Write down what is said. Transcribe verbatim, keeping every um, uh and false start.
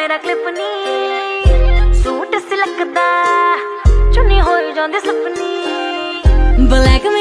तेरा क्लिप नी सूट सिलकदा चुन्नी होई जांदी सपनी ब्लैक